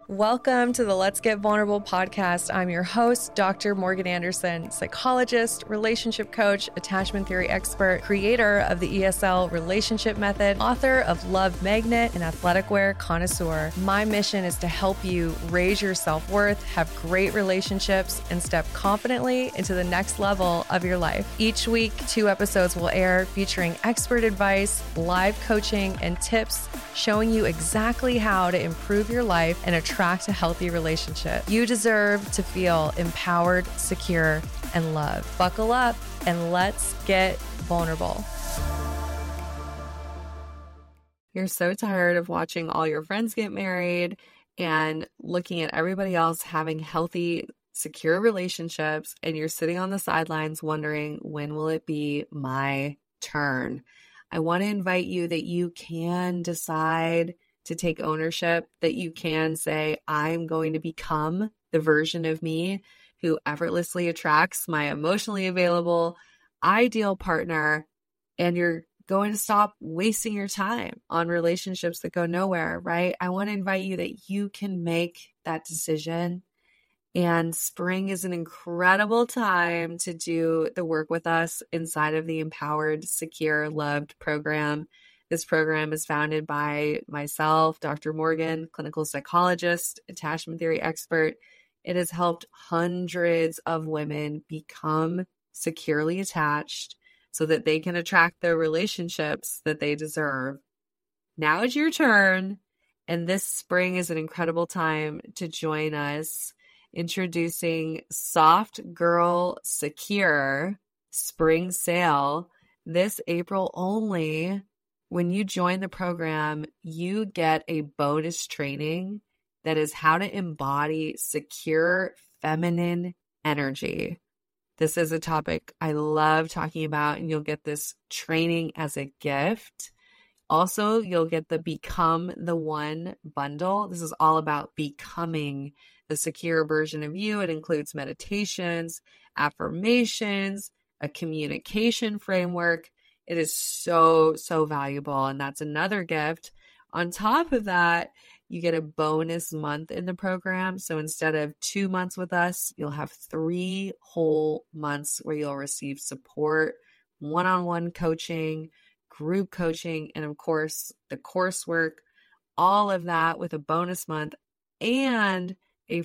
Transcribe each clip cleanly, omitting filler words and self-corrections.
Welcome to the Let's Get Vulnerable podcast. I'm your host, Dr. Morgan Anderson, psychologist, relationship coach, attachment theory expert, creator of the ESL relationship method, author of Love Magnet, and athletic wear connoisseur. My mission is to help you raise your self-worth, have great relationships, and step confidently into the next level of your life. Each week, 2 episodes will air featuring expert advice, live coaching, and tips showing you exactly how to improve your life and attract a healthy relationship. You deserve to feel empowered, secure, and loved. Buckle up and let's get vulnerable. You're so tired of watching all your friends get married and looking at everybody else having healthy, secure relationships, and you're sitting on the sidelines wondering, when will it be my turn? I want to invite you that you can decide to take ownership, that you can say, I'm going to become the version of me who effortlessly attracts my emotionally available, ideal partner, and you're going to stop wasting your time on relationships that go nowhere, right? I want to invite you that you can make that decision. And spring is an incredible time to do the work with us inside of the Empowered, Secure, Loved program. This program is founded by myself, Dr. Morgan, clinical psychologist, attachment theory expert. It has helped hundreds of women become securely attached so that they can attract the relationships that they deserve. Now is your turn, and this spring is an incredible time to join us. Introducing Soft Girl Secure Spring Sale this April only. When you join the program, you get a bonus training that is how to embody secure feminine energy. This is a topic I love talking about, and you'll get this training as a gift. Also, you'll get the Become the One bundle. This is all about becoming the secure version of you. It includes meditations, affirmations, a communication framework. It is so, so valuable. And that's another gift. On top of that, you get a bonus month in the program. So instead of 2 months with us, you'll have 3 whole months where you'll receive support, one-on-one coaching, group coaching, and of course, the coursework, all of that with a bonus month and a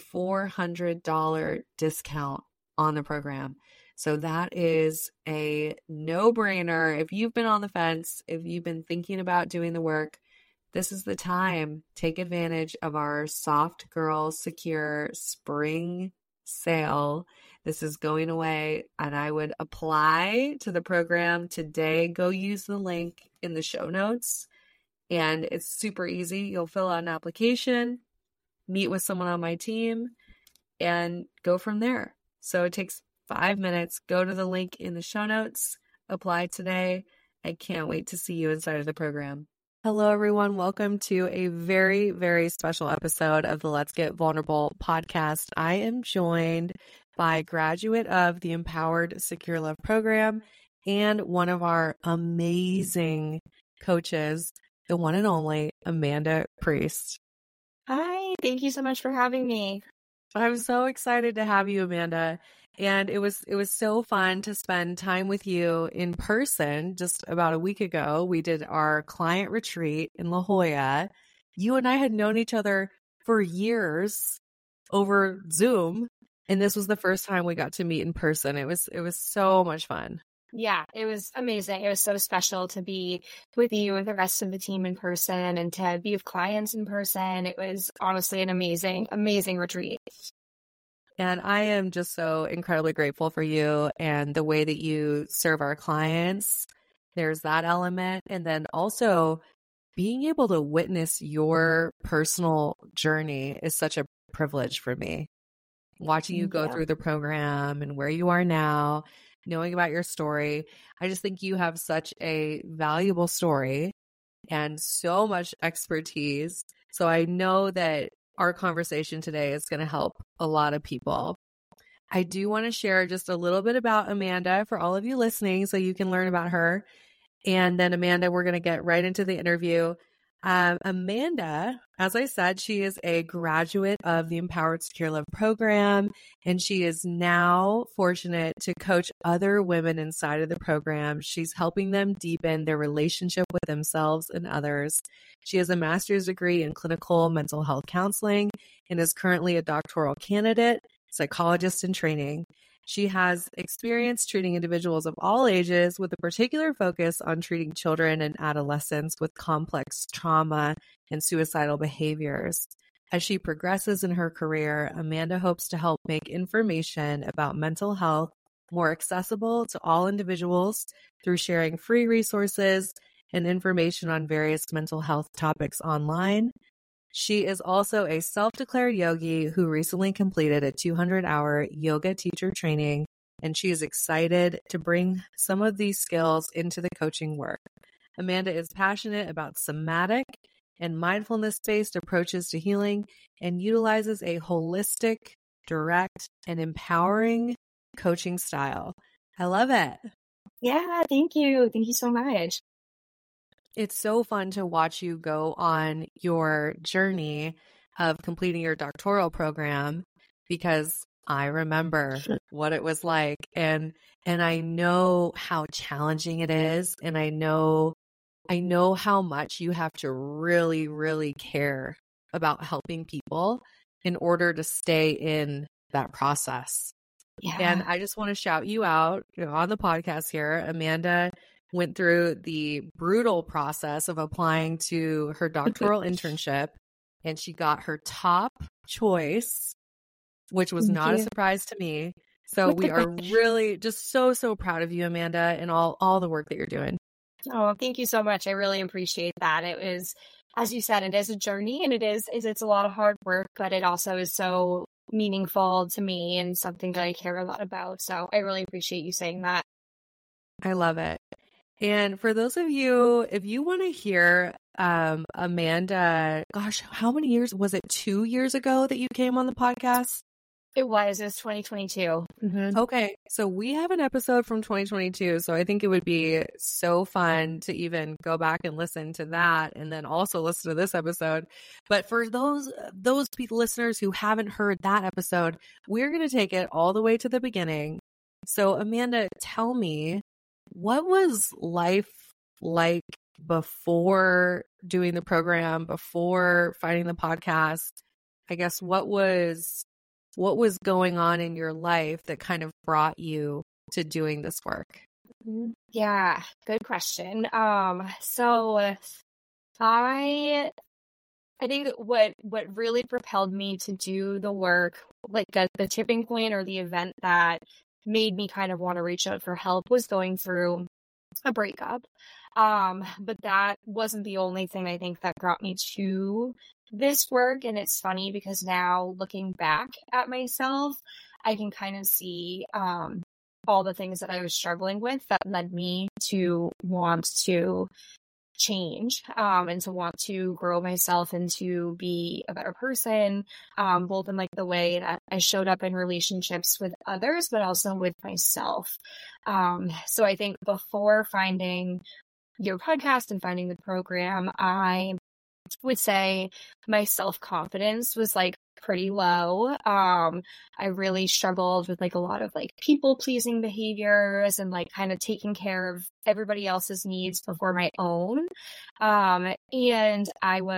$400 discount on the program. So that is a no-brainer. If you've been on the fence, if you've been thinking about doing the work, this is the time. Take advantage of our Soft Girl Secure Spring Sale. This is going away, and I would apply to the program today. Go use the link in the show notes, and it's super easy. You'll fill out an application, meet with someone on my team, and go from there. So it takes 5 minutes. Go to the link in the show notes, apply today. I can't wait to see you inside of the program. Hello, everyone. Welcome to a very, very special episode of the Let's Get Vulnerable podcast. I am joined by a graduate of the Empowered Secure Love program and one of our amazing coaches, the one and only Amanda Priest. Hi, thank you so much for having me. I'm so excited to have you, Amanda. And it was so fun to spend time with you in person. Just about a week ago, we did our client retreat in La Jolla. You and I had known each other for years over Zoom, and this was the first time we got to meet in person. It was so much fun. Yeah, it was amazing. It was so special to be with you and the rest of the team in person and to be with clients in person. It was honestly an amazing, amazing retreat. And I am just so incredibly grateful for you and the way that you serve our clients. There's that element. And then also being able to witness your personal journey is such a privilege for me. Watching you go through the program and where you are now, knowing about your story. I just think you have such a valuable story and so much expertise. So I know that our conversation today is going to help a lot of people. I do want to share just a little bit about Amanda for all of you listening so you can learn about her. And then Amanda, we're going to get right into the interview. Amanda, as I said, she is a graduate of the Empowered Secure Love program, and she is now fortunate to coach other women inside of the program. She's helping them deepen their relationship with themselves and others. She has a master's degree in clinical mental health counseling and is currently a doctoral candidate, psychologist in training. She has experience treating individuals of all ages with a particular focus on treating children and adolescents with complex trauma and suicidal behaviors. As she progresses in her career, Amanda hopes to help make information about mental health more accessible to all individuals through sharing free resources and information on various mental health topics online. She is also a self-declared yogi who recently completed a 200-hour yoga teacher training, and she is excited to bring some of these skills into the coaching work. Amanda is passionate about somatic and mindfulness-based approaches to healing and utilizes a holistic, direct, and empowering coaching style. I love it. Yeah, thank you. Thank you so much. It's so fun to watch you go on your journey of completing your doctoral program, because I remember what it was like, and I know how challenging it is, and I know how much you have to really, really care about helping people in order to stay in that process. Yeah. And I just want to shout you out, on the podcast here. Amanda went through the brutal process of applying to her doctoral internship, and she got her top choice, which was not a surprise to me. So we are really just so proud of you, Amanda, and all the work that you're doing. Oh, thank you so much. I really appreciate that. It was, as you said, it is a journey, and it's a lot of hard work, but it also is so meaningful to me and something that I care a lot about. So I really appreciate you saying that. I love it. And for those of you, if you want to hear Amanda, gosh, how many years was it? 2 years ago that you came on the podcast? It was 2022. Mm-hmm. Okay, so we have an episode from 2022, so I think it would be so fun to even go back and listen to that, and then also listen to this episode. But for those listeners who haven't heard that episode, we're going to take it all the way to the beginning. So Amanda, tell me, what was life like before doing the program, before finding the podcast? I guess what was going on in your life that kind of brought you to doing this work? Yeah, good question. So I think what really propelled me to do the work, like the tipping point or the event that made me kind of want to reach out for help, was going through a breakup. But that wasn't the only thing I think that brought me to this work. And it's funny because now looking back at myself, I can kind of see all the things that I was struggling with that led me to want to change and to want to grow myself and to be a better person, both in like the way that I showed up in relationships with others, but also with myself. So I think before finding your podcast and finding the program, I would say my self-confidence was like pretty low. I really struggled with like a lot of like people-pleasing behaviors and like kind of taking care of everybody else's needs before my own. And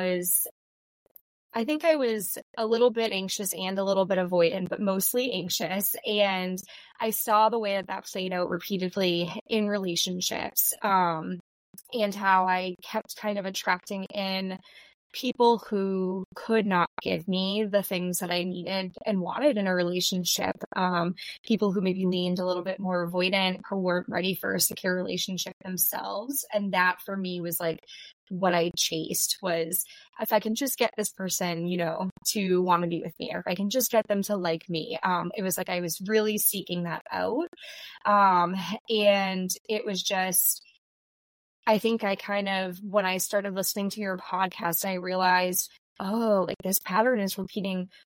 I think I was a little bit anxious and a little bit avoidant, but mostly anxious. And I saw the way that played out repeatedly in relationships, and how I kept kind of attracting in people who could not give me the things that I needed and wanted in a relationship. People who maybe leaned a little bit more avoidant, who weren't ready for a secure relationship themselves. And that for me was like what I chased, was if I can just get this person, to want to be with me, or if I can just get them to like me. It was like I was really seeking that out. And it was just, I think I kind of, when I started listening to your podcast, I realized, oh, like this pattern is repeating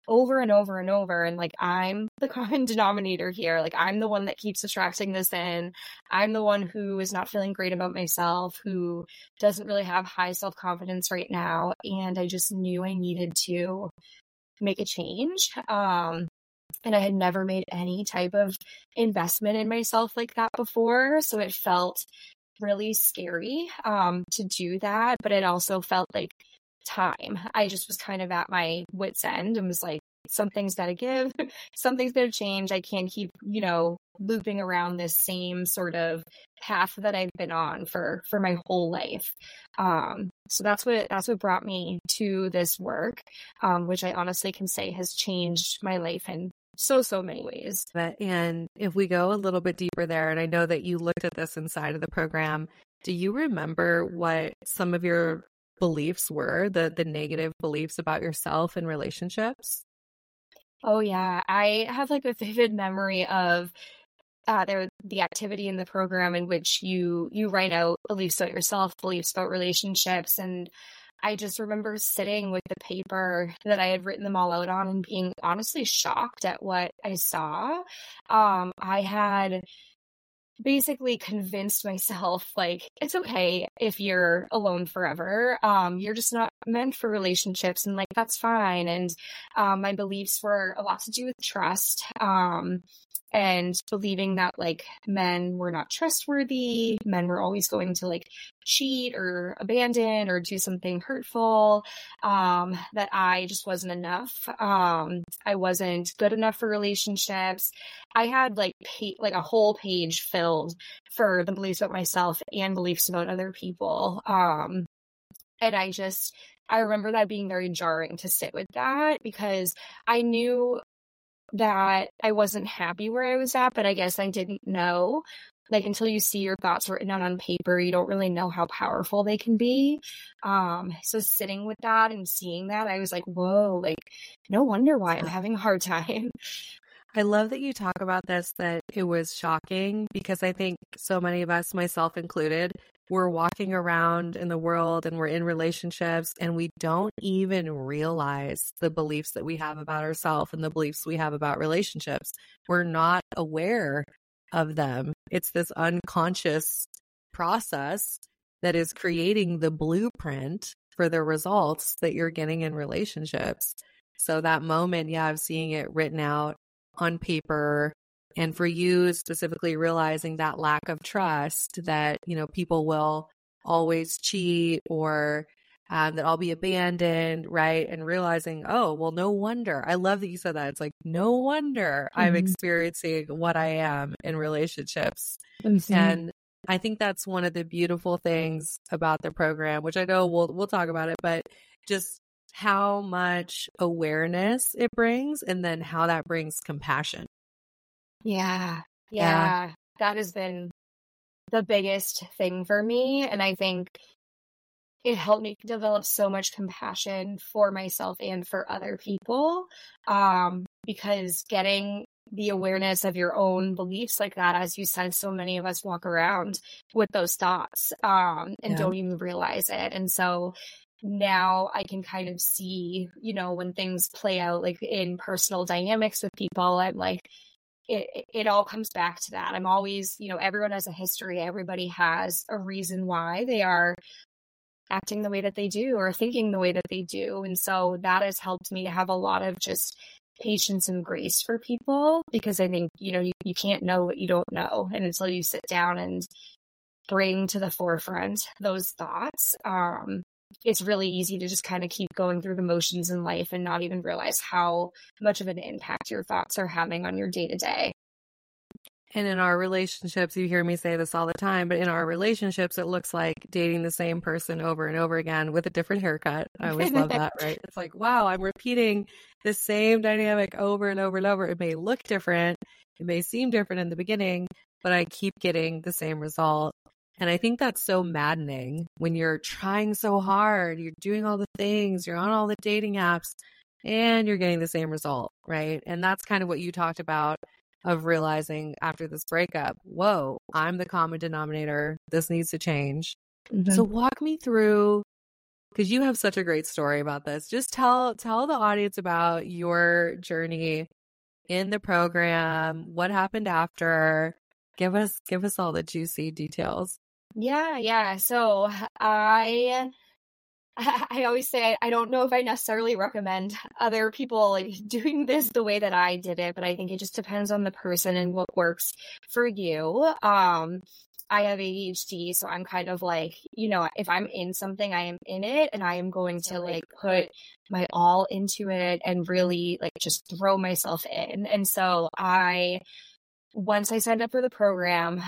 over and over and over. And like, I'm the common denominator here. Like, I'm the one that keeps attracting this in. I'm the one who is not feeling great about myself, who doesn't really have high self-confidence right now. And I just knew I needed to make a change. And I had never made any type of investment in myself like that before. So it felt really scary to do that. But it also felt like time. I just was kind of at my wit's end and was like, something's got to give, something's going to change. I can't keep, looping around this same sort of path that I've been on for my whole life. So that's what brought me to this work, which I honestly can say has changed my life in so many ways. And if we go a little bit deeper there, and I know that you looked at this inside of the program, do you remember what some of your beliefs were, the negative beliefs about yourself and relationships? Oh yeah, I have like a vivid memory of the activity in the program in which you write out beliefs about yourself, beliefs about relationships, and I just remember sitting with the paper that I had written them all out on and being honestly shocked at what I saw. I had basically convinced myself, like, it's okay if you're alone forever. You're just not meant for relationships, and like, that's fine. And my beliefs were a lot to do with trust. And believing that like men were not trustworthy, men were always going to like cheat or abandon or do something hurtful, that I just wasn't enough. I wasn't good enough for relationships. I had like a whole page filled for the beliefs about myself and beliefs about other people. And I remember that being very jarring to sit with that, because I knew that I wasn't happy where I was at, but I guess I didn't know. Like, until you see your thoughts written out on paper, you don't really know how powerful they can be. So sitting with that and seeing that, I was like, whoa, like, no wonder why I'm having a hard time. I love that you talk about this, that it was shocking, because I think so many of us, myself included, we're walking around in the world and we're in relationships and we don't even realize the beliefs that we have about ourselves and the beliefs we have about relationships. We're not aware of them. It's this unconscious process that is creating the blueprint for the results that you're getting in relationships. So that moment, of seeing it written out on paper, and for you specifically realizing that lack of trust, that, people will always cheat, or that I'll be abandoned, right? And realizing, oh, well, no wonder. I love that you said that. It's like, no wonder I'm experiencing what I am in relationships. And I think that's one of the beautiful things about the program, which I know we'll talk about it, but just how much awareness it brings, and then how that brings compassion. Yeah. That has been the biggest thing for me. And I think it helped me develop so much compassion for myself and for other people. Because getting the awareness of your own beliefs like that, as you said, so many of us walk around with those thoughts and don't even realize it. And so now I can kind of see, when things play out like in personal dynamics with people, I'm like, it all comes back to that. I'm always, everyone has a history. Everybody has a reason why they are acting the way that they do or thinking the way that they do. And so that has helped me to have a lot of just patience and grace for people, because I think, you can't know what you don't know. And until you sit down and bring to the forefront those thoughts, it's really easy to just kind of keep going through the motions in life and not even realize how much of an impact your thoughts are having on your day-to-day. And in our relationships, you hear me say this all the time, but in our relationships, it looks like dating the same person over and over again with a different haircut. I always love that, right? It's like, wow, I'm repeating the same dynamic over and over and over. It may look different. It may seem different in the beginning, but I keep getting the same result. And I think that's so maddening when you're trying so hard, you're doing all the things, you're on all the dating apps, and you're getting the same result, right? And that's kind of what you talked about, of realizing after this breakup, whoa, I'm the common denominator. This needs to change. So walk me through because you have such a great story about this. Just tell the audience about your journey in the program, what happened after. Give us all the juicy details. Yeah. So I always say I don't know if I necessarily recommend other people like doing this the way that I did it, but I think it just depends on the person and what works for you. I have ADHD, so I'm kind of like, if I'm in something, I am in it, and I am going to like put my all into it and really like just throw myself in. And so once I signed up for the program,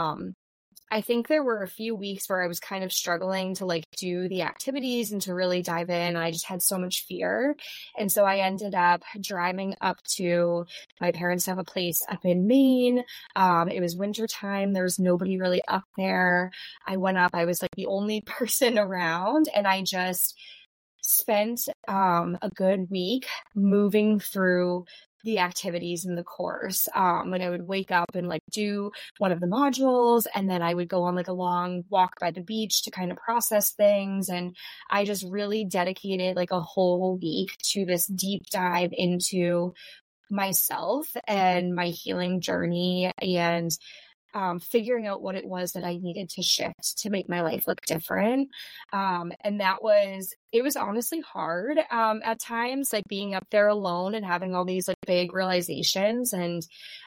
I think there were a few weeks where I was kind of struggling to like do the activities and to really dive in. I just had so much fear. And so I ended up driving up to my parents have a place up in Maine. It was winter time. There was nobody really up there. I went up, I was like the only person around, and I just spent a good week moving through the activities in the course. When I would wake up and like do one of the modules, and then I would go on like a long walk by the beach to kind of process things. And I just really dedicated like a whole week to this deep dive into myself and my healing journey, and figuring out what it was that I needed to shift to make my life look different. And it was honestly hard at times, like being up there alone and having all these like big realizations. And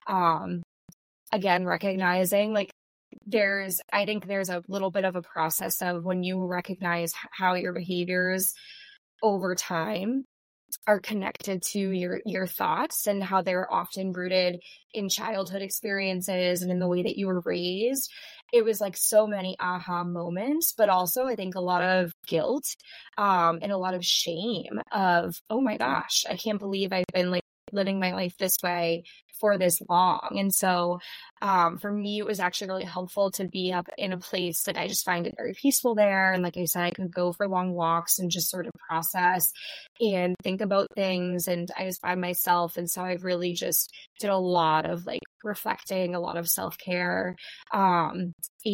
again, recognizing like I think there's a little bit of a process of when you recognize how your behaviors over time are connected to your thoughts and how they're often rooted in childhood experiences and in the way that you were raised. It was like so many aha moments, but also I think a lot of guilt and a lot of shame of, oh my gosh, I can't believe I've been like living my life this way for this long. And so for me, it was actually really helpful to be up in a place that I just find it very peaceful there. And like I said, I could go for long walks and just sort of process and think about things. And I was by myself. And so I really just did a lot of like reflecting, a lot of self-care. And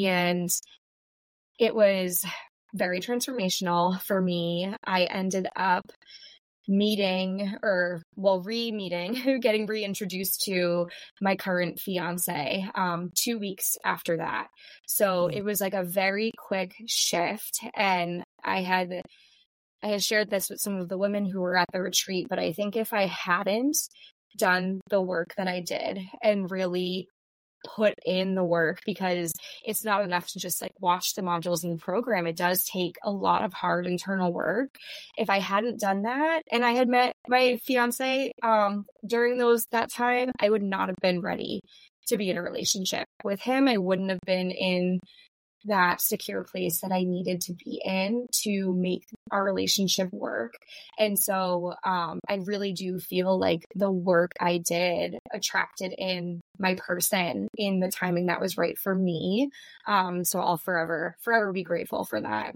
it was very transformational for me. I ended up re-meeting, getting reintroduced to my current fiance 2 weeks after that. So it was like a very quick shift. And I had shared this with some of the women who were at the retreat, but I think if I hadn't done the work that I did and really put in the work, because it's not enough to just like watch the modules in the program. It does take a lot of hard internal work. If I hadn't done that and I had met my fiance during that time, I would not have been ready to be in a relationship with him. I wouldn't have been in that secure place that I needed to be in to make our relationship work. And so I really do feel like the work I did attracted in my person in the timing that was right for me. So I'll forever be grateful for that.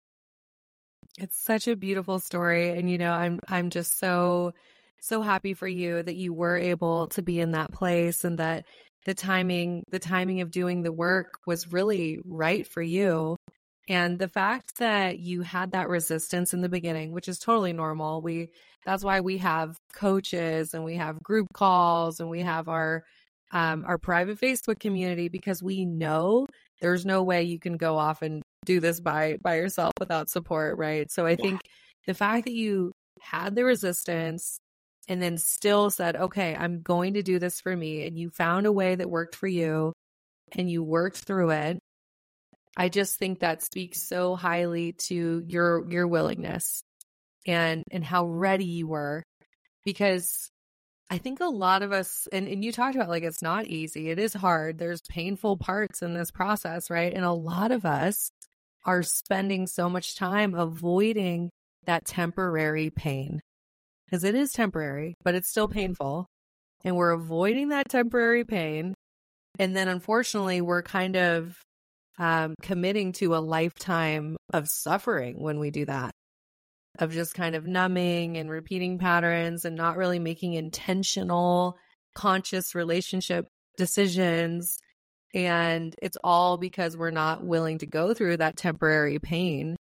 It's such a beautiful story. And I'm just so happy for you that you were able to be in that place, and that the timing of doing the work was really right for you. And the fact that you had that resistance in the beginning, which is totally normal. That's why we have coaches and we have group calls and we have our private Facebook community, because we know there's no way you can go off and do this by yourself without support, right? So I think the fact that you had the resistance and then still said, okay, I'm going to do this for me, and you found a way that worked for you and you worked through it, I just think that speaks so highly to your willingness and how ready you were. Because I think a lot of us, and you talked about like it's not easy, it is hard, there's painful parts in this process, right? And a lot of us are spending so much time avoiding that temporary pain, because it is temporary, but it's still painful. And we're avoiding that temporary pain. And then unfortunately, we're kind of committing to a lifetime of suffering when we do that, of just kind of numbing and repeating patterns and not really making intentional, conscious relationship decisions. And it's all because we're not willing to go through that temporary pain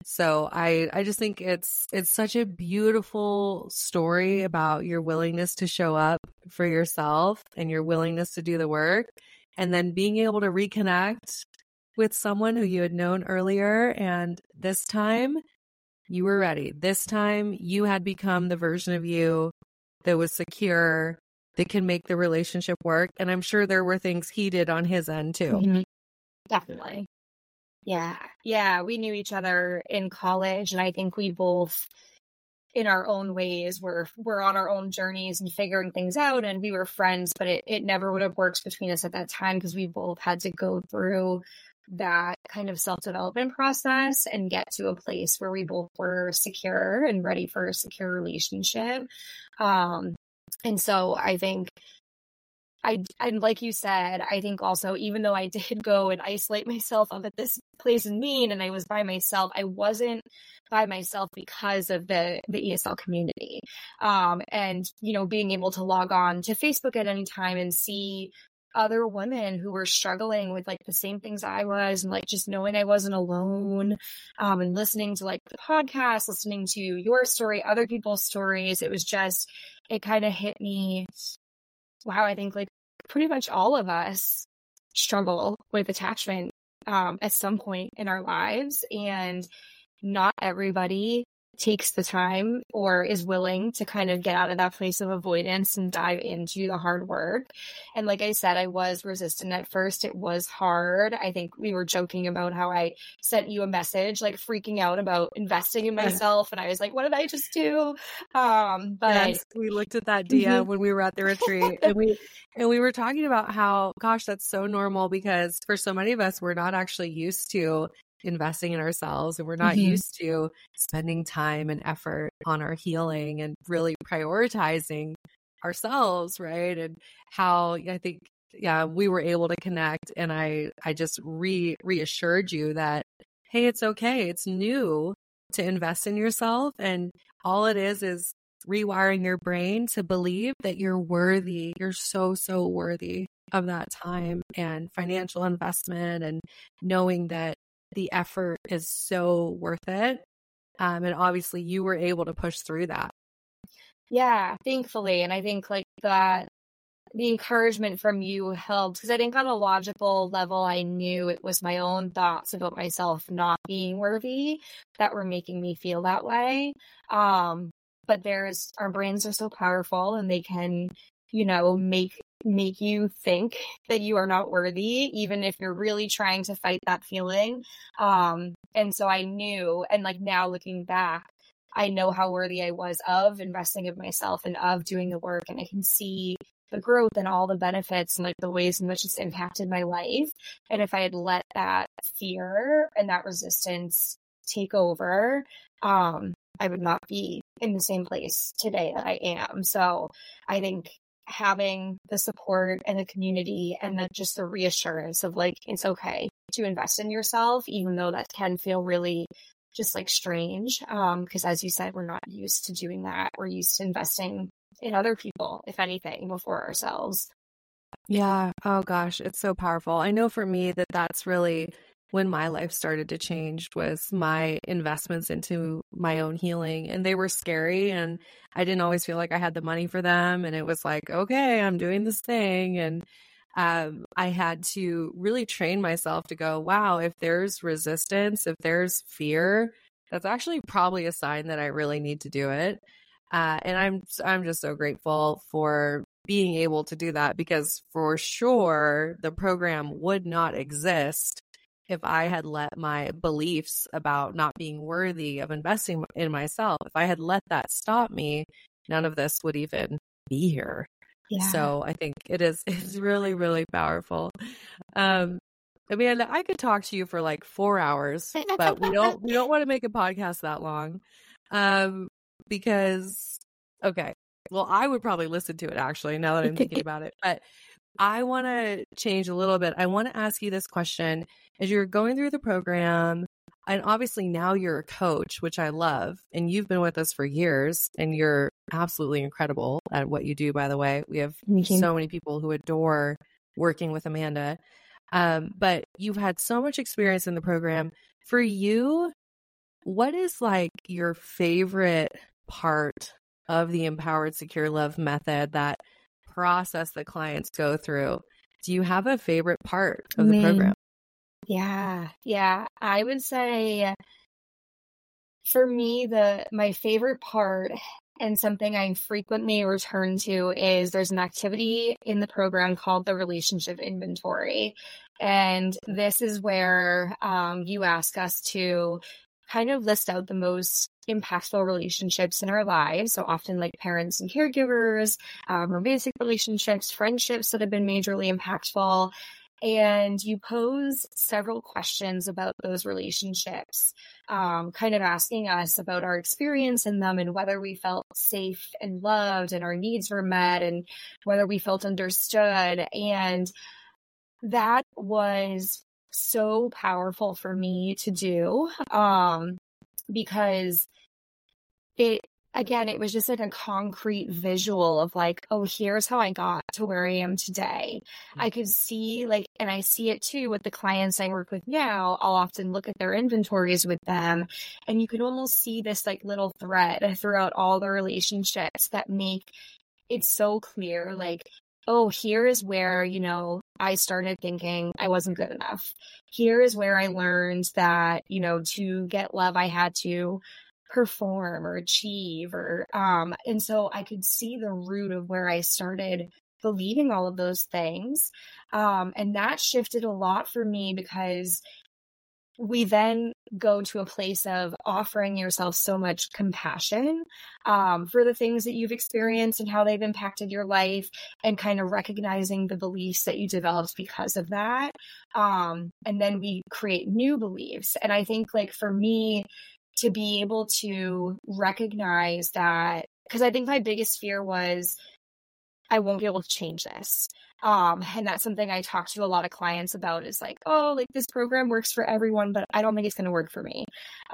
So I just think it's such a beautiful story about your willingness to show up for yourself and your willingness to do the work, and then being able to reconnect with someone who you had known earlier, and this time you were ready. This time you had become the version of you that was secure, that can make the relationship work. And I'm sure there were things he did on his end too. Mm-hmm. Definitely. Yeah. Yeah. We knew each other in college, and I think we both, in our own ways, were on our own journeys and figuring things out, and we were friends, but it never would have worked between us at that time because we both had to go through that kind of self-development process and get to a place where we both were secure and ready for a secure relationship. And so I think and like you said, I think also, even though I did go and isolate myself up at this place in Maine and I was by myself, I wasn't by myself because of the ESL community. And, being able to log on to Facebook at any time and see other women who were struggling with like the same things I was, and like just knowing I wasn't alone, and listening to like the podcast, listening to your story, other people's stories. It kind of hit me. Wow, I think like pretty much all of us struggle with attachment at some point in our lives, and not everybody takes the time or is willing to kind of get out of that place of avoidance and dive into the hard work. And like I said, I was resistant at first. It was hard. I think we were joking about how I sent you a message like freaking out about investing in myself, and I was like, what did I just do? But yes, we looked at that DM when we were at the retreat, and we were talking about how, gosh, that's so normal, because for so many of us, we're not actually used to investing in ourselves, and we're not used to spending time and effort on our healing and really prioritizing ourselves, right? And how I think, we were able to connect, and I just reassured you that, hey, it's okay. It's new to invest in yourself, and all it is rewiring your brain to believe that you're worthy. You're so, so worthy of that time and financial investment, and knowing that the effort is so worth it. And obviously you were able to push through that. Yeah, thankfully. And I think like that, the encouragement from you helped, because I think on a logical level, I knew it was my own thoughts about myself not being worthy that were making me feel that way. But our brains are so powerful, and they can, make you think that you are not worthy, even if you're really trying to fight that feeling. And so I knew, and like now looking back, I know how worthy I was of investing in myself and of doing the work. And I can see the growth and all the benefits and like the ways in which it's impacted my life. And if I had let that fear and that resistance take over, I would not be in the same place today that I am. So I think having the support and the community and just the reassurance of like, it's okay to invest in yourself, even though that can feel really just like strange. Because as you said, we're not used to doing that. We're used to investing in other people, if anything, before ourselves. Yeah. Oh gosh, it's so powerful. I know for me that's really when my life started to change, was my investments into my own healing. And they were scary, and I didn't always feel like I had the money for them. And it was like, okay, I'm doing this thing. And I had to really train myself to go, wow, if there's resistance, if there's fear, that's actually probably a sign that I really need to do it. And I'm just so grateful for being able to do that, because for sure the program would not exist if I had let my beliefs about not being worthy of investing in myself, if I had let that stop me, none of this would even be here. Yeah. So I think it's really, really powerful. Amanda, I could talk to you for like 4 hours, but we don't want to make a podcast that long. Because, okay, well, I would probably listen to it actually, now that I'm thinking about it, but I want to change a little bit. I want to ask you this question. As you're going through the program, and obviously now you're a coach, which I love, and you've been with us for years, and you're absolutely incredible at what you do, by the way. We have so many people who adore working with Amanda. But you've had so much experience in the program. For you, what is like your favorite part of the Empowered Secure Love method, that process that clients go through? Do you have a favorite part of the program? Yeah. I would say for me, my favorite part and something I frequently return to is there's an activity in the program called the relationship inventory. And this is where you ask us to kind of list out the most impactful relationships in our lives. So often like parents and caregivers, romantic relationships, friendships that have been majorly impactful. And you pose several questions about those relationships, kind of asking us about our experience in them and whether we felt safe and loved and our needs were met and whether we felt understood. And that was so powerful for me to do, because it was just like a concrete visual of like, oh, here's how I got to where I am today. I could see and I see it too with the clients I work with now. I'll often look at their inventories with them, and you can almost see this like little thread throughout all the relationships that make it so clear. Like, oh, here is where, I started thinking I wasn't good enough. Here is where I learned that, to get love, I had to perform or achieve and so I could see the root of where I started believing all of those things. And that shifted a lot for me, because we then go to a place of offering yourself so much compassion for the things that you've experienced and how they've impacted your life, and kind of recognizing the beliefs that you developed because of that. And then we create new beliefs. And I think like for me, to be able to recognize that, because I think my biggest fear was I won't be able to change this. And that's something I talk to a lot of clients about, is like, oh, like this program works for everyone, but I don't think it's going to work for me.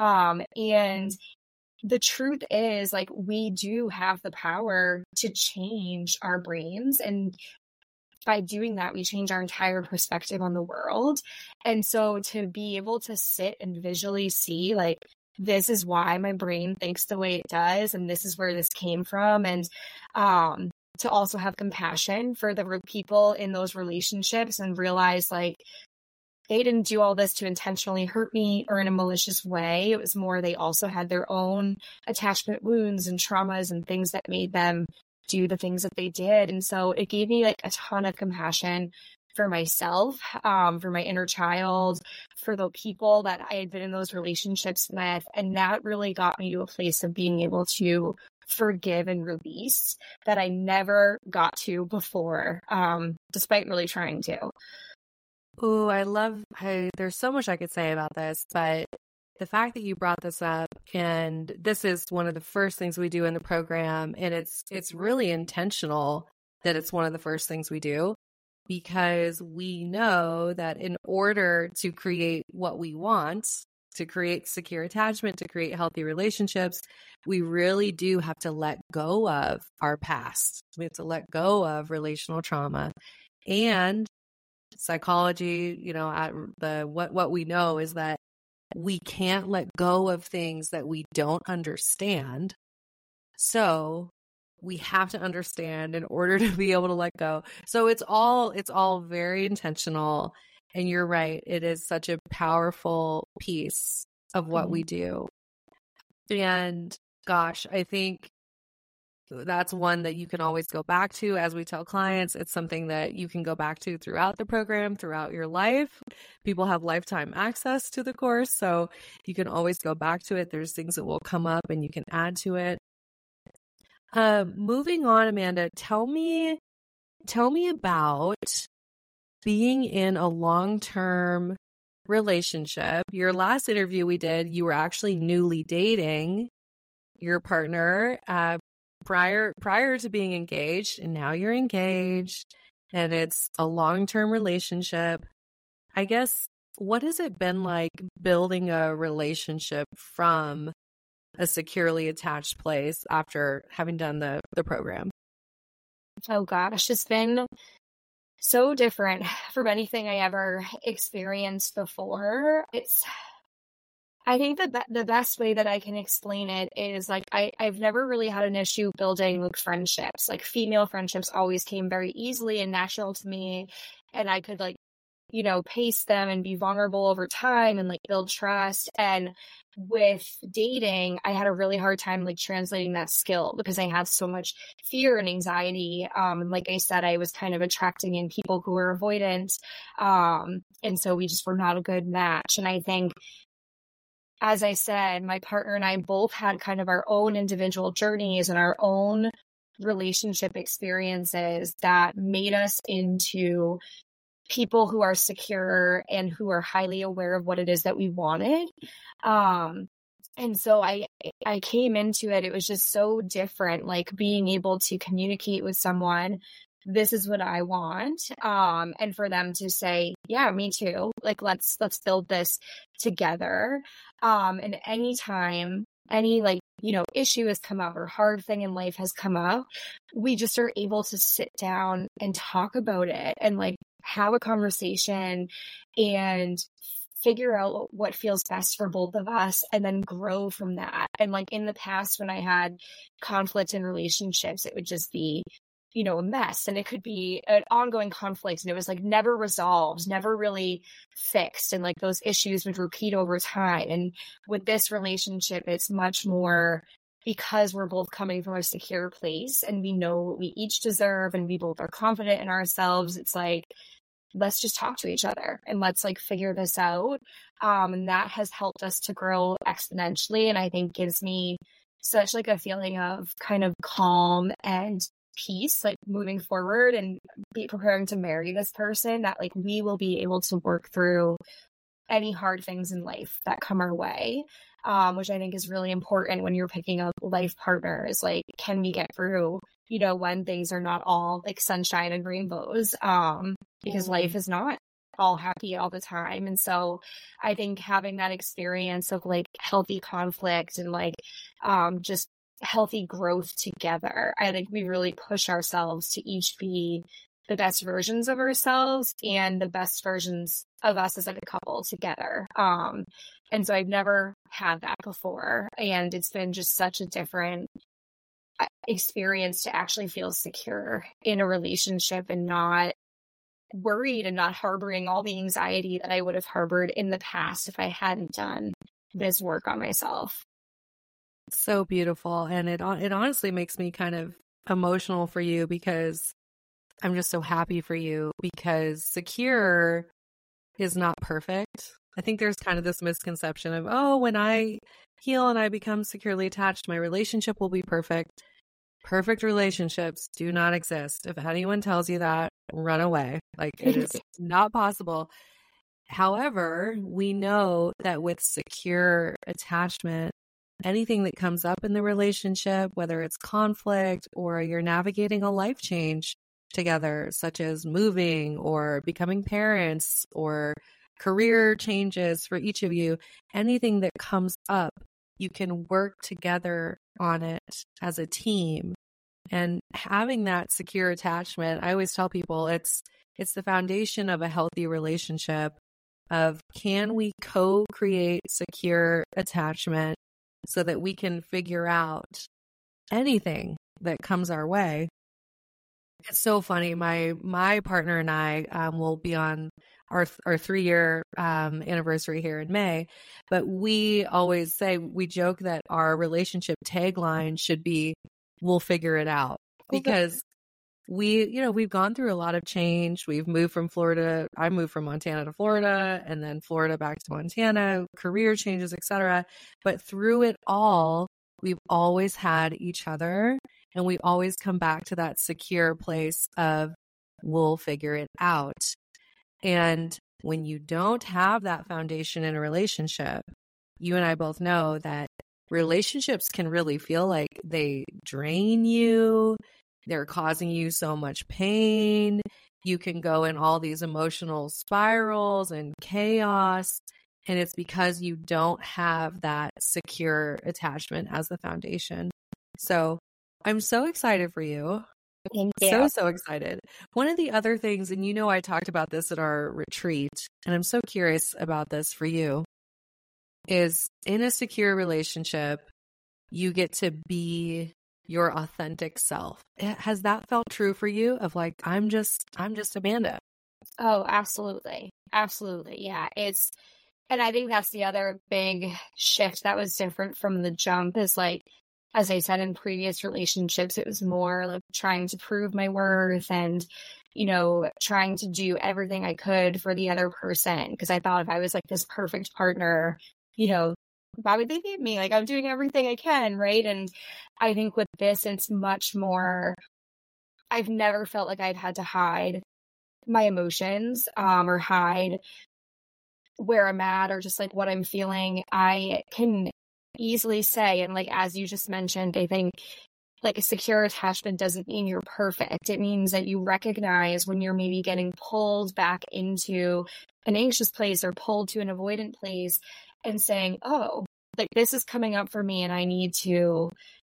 And the truth is, like, we do have the power to change our brains. And by doing that, we change our entire perspective on the world. And so to be able to sit and visually see, like, this is why my brain thinks the way it does, and this is where this came from. And to also have compassion for the people in those relationships and realize like they didn't do all this to intentionally hurt me or in a malicious way. It was more they also had their own attachment wounds and traumas and things that made them do the things that they did. And so it gave me like a ton of compassion for myself, for my inner child, for the people that I had been in those relationships with. And that really got me to a place of being able to forgive and release that I never got to before, despite really trying to. Oh, there's so much I could say about this, but the fact that you brought this up, and this is one of the first things we do in the program, and it's really intentional that it's one of the first things we do, because we know that in order to create what we want, to create secure attachment, to create healthy relationships, we really do have to let go of our past. We have to let go of relational trauma. And psychology, what we know is that we can't let go of things that we don't understand. So we have to understand in order to be able to let go. So it's all very intentional. And you're right. It is such a powerful piece of what we do. And gosh, I think that's one that you can always go back to. As we tell clients, it's something that you can go back to throughout the program, throughout your life. People have lifetime access to the course, so you can always go back to it. There's things that will come up and you can add to it. Moving on, Amanda, tell me about being in a long-term relationship. Your last interview we did, you were actually newly dating your partner prior to being engaged, and now you're engaged, and it's a long-term relationship. I guess, what has it been like building a relationship from a securely attached place after having done the program? Oh gosh, it's been so different from anything I ever experienced before. I think that the best way that I can explain it is like I've never really had an issue building like friendships. Like female friendships always came very easily and natural to me. And I could like, pace them and be vulnerable over time and like build trust. And with dating, I had a really hard time like translating that skill because I had so much fear and anxiety. And like I said, I was kind of attracting in people who were avoidant. And so we just were not a good match. And I think, as I said, my partner and I both had kind of our own individual journeys and our own relationship experiences that made us into people who are secure and who are highly aware of what it is that we wanted. And so I came into it. It was just so different, like being able to communicate with someone, this is what I want. And for them to say, yeah, me too. Like, let's build this together. And anytime any like, issue has come up or hard thing in life has come up, we just are able to sit down and talk about it and like have a conversation and figure out what feels best for both of us and then grow from that. And like in the past, when I had conflict in relationships, it would just be, a mess, and it could be an ongoing conflict, and it was like never resolved, never really fixed. And like those issues would repeat over time. And with this relationship, it's much more because we're both coming from a secure place and we know what we each deserve and we both are confident in ourselves. It's like, let's just talk to each other and let's like figure this out. And that has helped us to grow exponentially. And I think gives me such like a feeling of kind of calm and peace, like moving forward and be preparing to marry this person, that like we will be able to work through any hard things in life that come our way. Which I think is really important when you're picking up life partners. Like, can we get through, when things are not all like sunshine and rainbows? Because life is not all happy all the time. And so I think having that experience of like healthy conflict and like just healthy growth together, I think we really push ourselves to each be the best versions of ourselves and the best versions of us as like a couple together. And so I've never had that before. And it's been just such a different experience to actually feel secure in a relationship and not worried and not harboring all the anxiety that I would have harbored in the past if I hadn't done this work on myself. So beautiful. And it honestly makes me kind of emotional for you because I'm just so happy for you, because secure is not perfect. I think there's kind of this misconception of, oh, when I heal and I become securely attached, my relationship will be perfect. Perfect relationships do not exist. If anyone tells you that, run away. Like, it is not possible. However, we know that with secure attachment, anything that comes up in the relationship, whether it's conflict or you're navigating a life change together, such as moving or becoming parents or career changes for each of you, anything that comes up, you can work together on it as a team. And having that secure attachment, I always tell people it's the foundation of a healthy relationship of, can we co-create secure attachment so that we can figure out anything that comes our way. It's so funny. My partner and I will be on our 3-year anniversary here in May, but we always say, we joke that our relationship tagline should be, we'll figure it out, because we've gone through a lot of change. We've moved from Florida. I moved from Montana to Florida, and then Florida back to Montana, career changes, etc. But through it all, we've always had each other, and we always come back to that secure place of, we'll figure it out. And when you don't have that foundation in a relationship, you and I both know that relationships can really feel like they drain you. They're causing you so much pain. You can go in all these emotional spirals and chaos. And it's because you don't have that secure attachment as the foundation. So I'm so excited for you. Thank you. So excited. One of the other things, and I talked about this at our retreat, and I'm so curious about this for you, is in a secure relationship, you get to be your authentic self. Has that felt true for you of like, I'm just Amanda? Oh, absolutely. Absolutely. Yeah. And I think that's the other big shift that was different from the jump is like, as I said, in previous relationships, it was more like trying to prove my worth and, trying to do everything I could for the other person. Because I thought if I was like this perfect partner, why would they need me? Like I'm doing everything I can, right? And I think with this, it's much more, I've never felt like I've had to hide my emotions or hide where I'm at or just like what I'm feeling. I can easily say, and like as you just mentioned, I think like a secure attachment doesn't mean you're perfect. It means that you recognize when you're maybe getting pulled back into an anxious place or pulled to an avoidant place and saying, oh, like this is coming up for me and I need to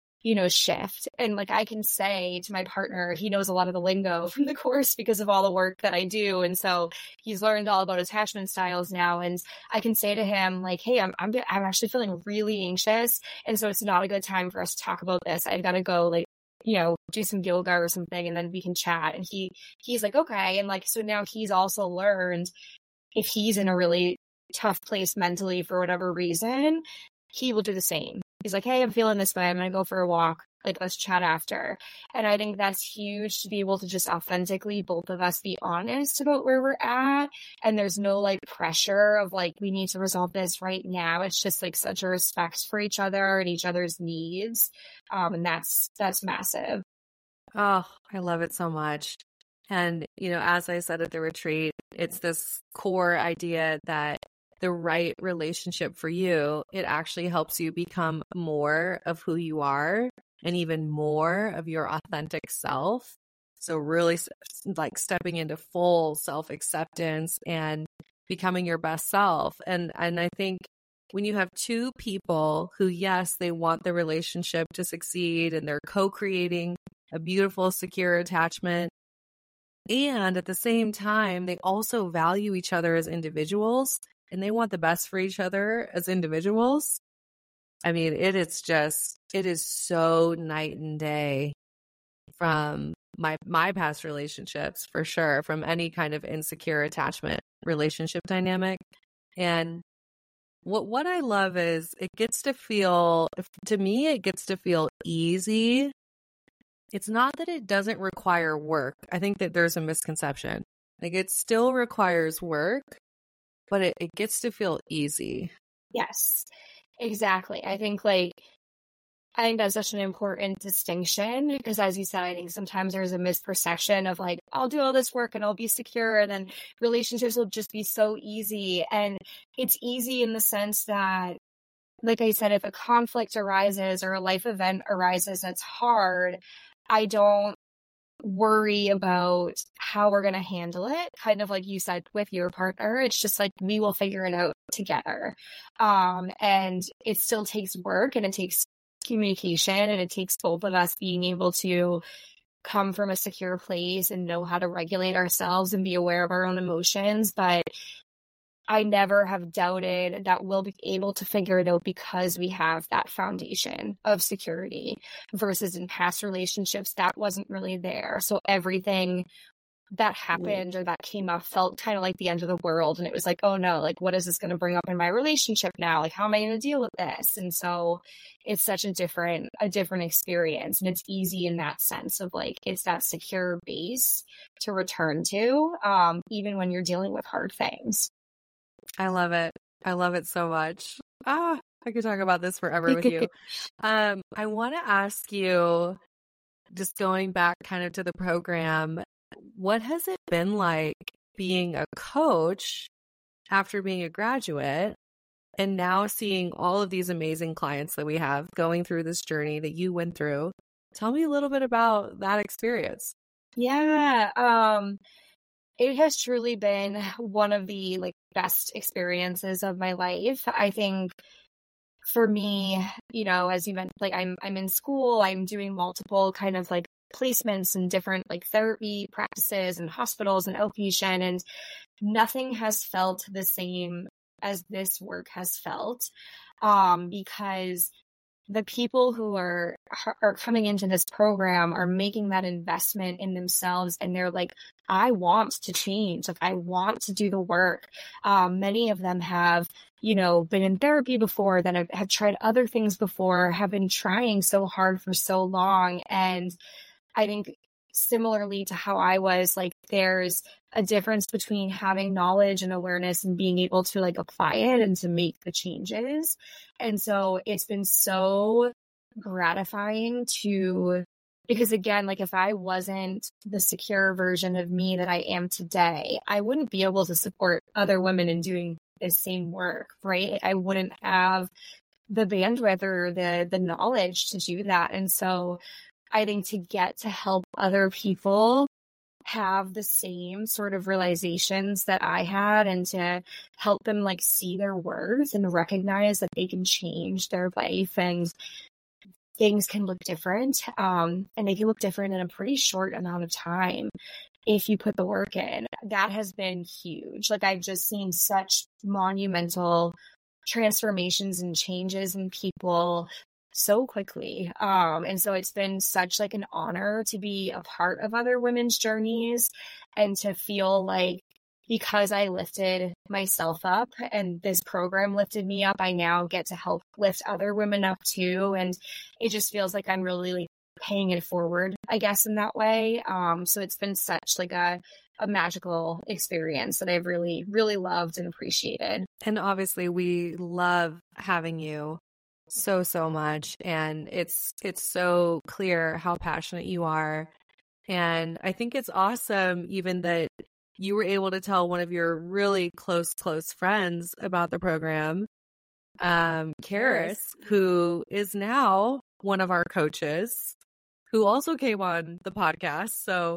shift. And like I can say to my partner, he knows a lot of the lingo from the course because of all the work that I do. And so he's learned all about attachment styles now. And I can say to him like, hey, I'm actually feeling really anxious. And so it's not a good time for us to talk about this. I've got to go like, do some yoga or something and then we can chat. And he's like, okay. And like, so now he's also learned if he's in a really tough place mentally for whatever reason, he will do the same. He's like, hey, I'm feeling this way. I'm going to go for a walk. Like, let's chat after. And I think that's huge to be able to just authentically, both of us be honest about where we're at. And there's no like pressure of like, we need to resolve this right now. It's just like such a respect for each other and each other's needs. And that's massive. Oh, I love it so much. And, as I said at the retreat, it's this core idea that the right relationship for you, it actually helps you become more of who you are and even more of your authentic self. So really like stepping into full self-acceptance and becoming your best self. And I think when you have two people who, yes, they want the relationship to succeed and they're co-creating a beautiful, secure attachment, and at the same time, they also value each other as individuals and they want the best for each other as individuals. I mean, it is so night and day from my past relationships, for sure, from any kind of insecure attachment relationship dynamic. And what I love is it gets to feel easy. It's not that it doesn't require work. I think that there's a misconception. Like it still requires work, but it gets to feel easy. Yes, exactly. I think that's such an important distinction because as you said, I think sometimes there's a misperception of like, I'll do all this work and I'll be secure and then relationships will just be so easy. And it's easy in the sense that, like I said, if a conflict arises or a life event arises that's hard, I don't worry about how we're going to handle it. Kind of like you said with your partner, it's just like, we will figure it out together. And it still takes work and it takes communication and it takes both of us being able to come from a secure place and know how to regulate ourselves and be aware of our own emotions. But I never have doubted that we'll be able to figure it out because we have that foundation of security versus in past relationships that wasn't really there. So everything that happened or that came up felt kind of like the end of the world. And it was like, oh no, like what is this going to bring up in my relationship now? Like, how am I going to deal with this? And so it's such a different experience. And it's easy in that sense of like, it's that secure base to return to, even when you're dealing with hard things. I love it. I love it so much. I could talk about this forever with you. I want to ask you, just going back kind of to the program, what has it been like being a coach after being a graduate and now seeing all of these amazing clients that we have going through this journey that you went through? Tell me a little bit about that experience. Yeah. It has truly been one of the best experiences of my life. I think for me, as you mentioned, I'm in school, I'm doing multiple kind of placements and different therapy practices and hospitals and outpatient, and nothing has felt the same as this work has felt, because the people who are coming into this program are making that investment in themselves, and they're like, I want to change. Like, I want to do the work. Many of them have, been in therapy before, then have tried other things before, have been trying so hard for so long. And I think similarly to how I was, like, there's a difference between having knowledge and awareness and being able to like apply it and to make the changes. And so it's been so gratifying because again, like, if I wasn't the secure version of me that I am today, I wouldn't be able to support other women in doing the same work, right? I wouldn't have the bandwidth or the knowledge to do that. And so I think to get to help other people have the same sort of realizations that I had, and to help them like see their worth and recognize that they can change their life and things can look different. And they can look different in a pretty short amount of time if you put the work in. That has been huge. Like, I've just seen such monumental transformations and changes in people so quickly. And so it's been such like an honor to be a part of other women's journeys, and to feel like, because I lifted myself up and this program lifted me up, I now get to help lift other women up too. And it just feels like I'm really like paying it forward, I guess, in that way. So it's been such like a magical experience that I've really, really loved and appreciated. And obviously we love having you so much, and it's so clear how passionate you are. And I think it's awesome even that you were able to tell one of your really close friends about the program, Karis, who is now one of our coaches, who also came on the podcast. So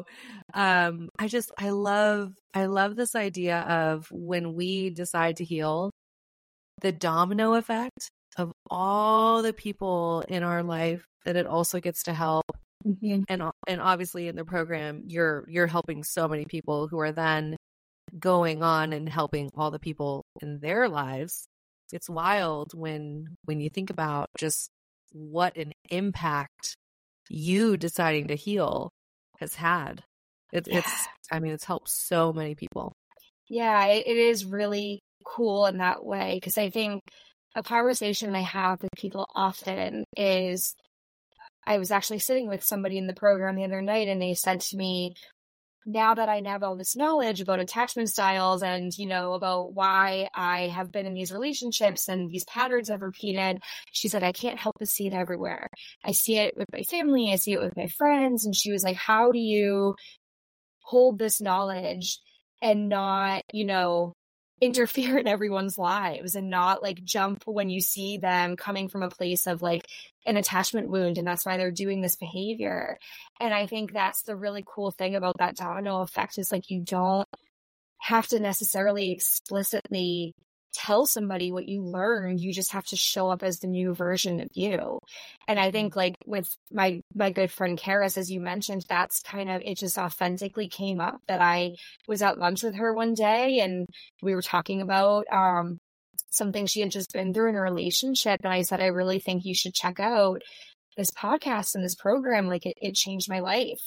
I love this idea of when we decide to heal, the domino effect of all the people in our life that it also gets to help. Mm-hmm. And obviously in the program, you're helping so many people who are then going on and helping all the people in their lives. It's wild when you think about just what an impact you deciding to heal has had. It's helped so many people. Yeah, it is really cool in that way, because I think a conversation I have with people often is, I was actually sitting with somebody in the program the other night, and they said to me, now that I have all this knowledge about attachment styles and, about why I have been in these relationships and these patterns I've repeated, she said, I can't help but see it everywhere. I see it with my family. I see it with my friends. And she was like, how do you hold this knowledge and not, interfere in everyone's lives, and not like jump when you see them coming from a place of like an attachment wound, and that's why they're doing this behavior. And I think that's the really cool thing about that domino effect, is like, you don't have to necessarily explicitly tell somebody what you learned. You just have to show up as the new version of you. And I think like with my good friend Karis, as you mentioned, that's kind of, it just authentically came up that I was at lunch with her one day and we were talking about something she had just been through in a relationship. And I said, I really think you should check out this podcast and this program. Like it changed my life.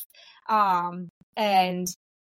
And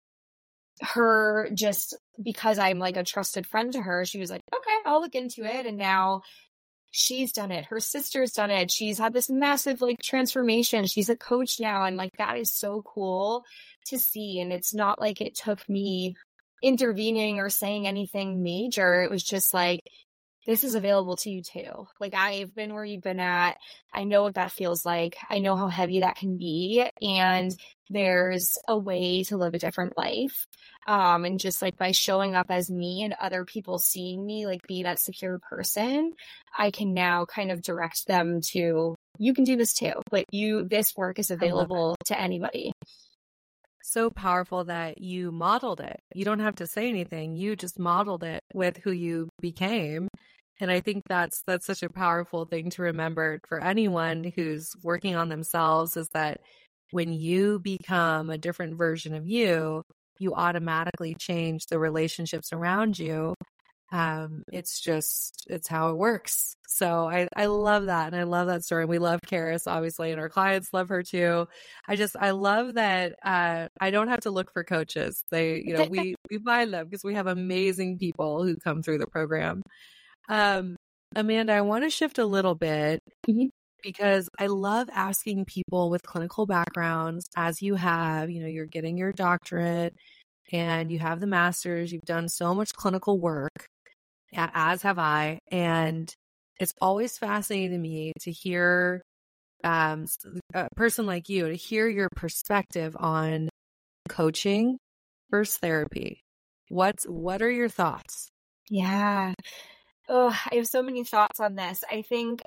her, just because I'm like a trusted friend to her, she was like, okay, I'll look into it. And now she's done it. Her sister's done it. She's had this massive like transformation. She's a coach now. And like, that is so cool to see. And it's not like it took me intervening or saying anything major. It was just like, this is available to you too. Like, I've been where you've been at. I know what that feels like. I know how heavy that can be. And there's a way to live a different life. And just like by showing up as me and other people seeing me, like be that secure person, I can now kind of direct them to, you can do this too. Like this work is available to anybody. So powerful that you modeled it. You don't have to say anything. You just modeled it with who you became. And I think that's such a powerful thing to remember for anyone who's working on themselves, is that when you become a different version of you, you automatically change the relationships around you. It's how it works. So I love that. And I love that story. And we love Karis, obviously, and our clients love her too. I love that, I don't have to look for coaches. We find them because we have amazing people who come through the program. Amanda, I want to shift a little bit because I love asking people with clinical backgrounds, as you have, you're getting your doctorate and you have the master's, you've done so much clinical work, as have I. And it's always fascinating to me to hear a person like you, to hear your perspective on coaching versus therapy. What are your thoughts? Yeah. Oh, I have so many thoughts on this. I think